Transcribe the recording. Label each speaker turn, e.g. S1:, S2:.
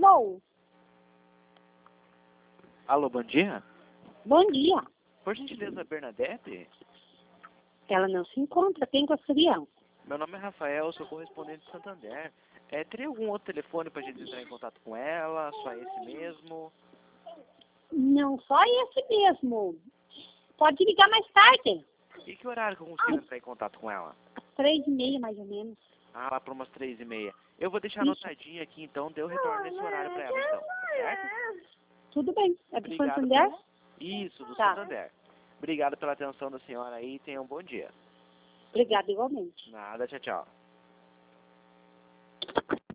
S1: Alô?
S2: Alô, bom dia.
S1: Bom dia.
S2: Por gentileza, Bernadette?
S1: Ela não se encontra. Quem gostaria?
S2: Meu nome é Rafael, sou correspondente de Santander. Teria algum outro telefone para a gente entrar em contato com ela? Só esse mesmo?
S1: Não, só esse mesmo. Pode ligar mais tarde.
S2: E que horário que eu consigo entrar em contato com ela?
S1: Às 3h30, mais ou menos.
S2: Ah, lá para umas 3h30. Eu vou deixar
S1: Isso.
S2: anotadinho aqui, então, deu retorno nesse horário para ela, então. Tá certo?
S1: Tudo bem. É do
S2: Obrigado
S1: Santander?
S2: Isso, do
S1: Tá.
S2: Santander. Obrigado pela atenção da senhora aí e tenha um bom dia.
S1: Obrigada igualmente.
S2: Nada, tchau, tchau.